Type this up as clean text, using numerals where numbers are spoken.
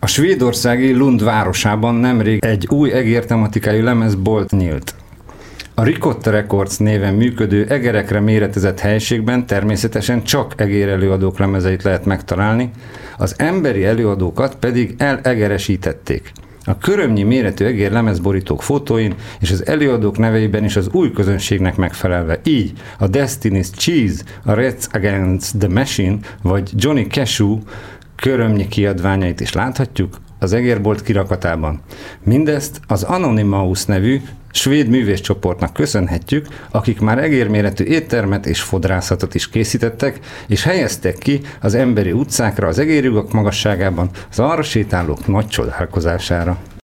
A svédországi Lund városában nemrég egy új egértematikájú lemezbolt nyílt. A Ricotta Records néven működő egerekre méretezett helyiségben természetesen csak egérelőadók lemezeit lehet megtalálni, az emberi előadókat pedig elegeresítették. A körömnyi méretű egér lemezborítók fotóin és az előadók neveiben is az új közönségnek megfelelve. Így a Destiny's Cheese, a Rage Against the Machine vagy Johnny Cashew körömnyi kiadványait is láthatjuk az egérbolt kirakatában. Mindezt az Anonymous nevű svéd művészcsoportnak köszönhetjük, akik már egérméretű éttermet és fodrászatot is készítettek, és helyeztek ki az emberi utcákra az egérjugok magasságában az arra sétálók nagy csodálkozására.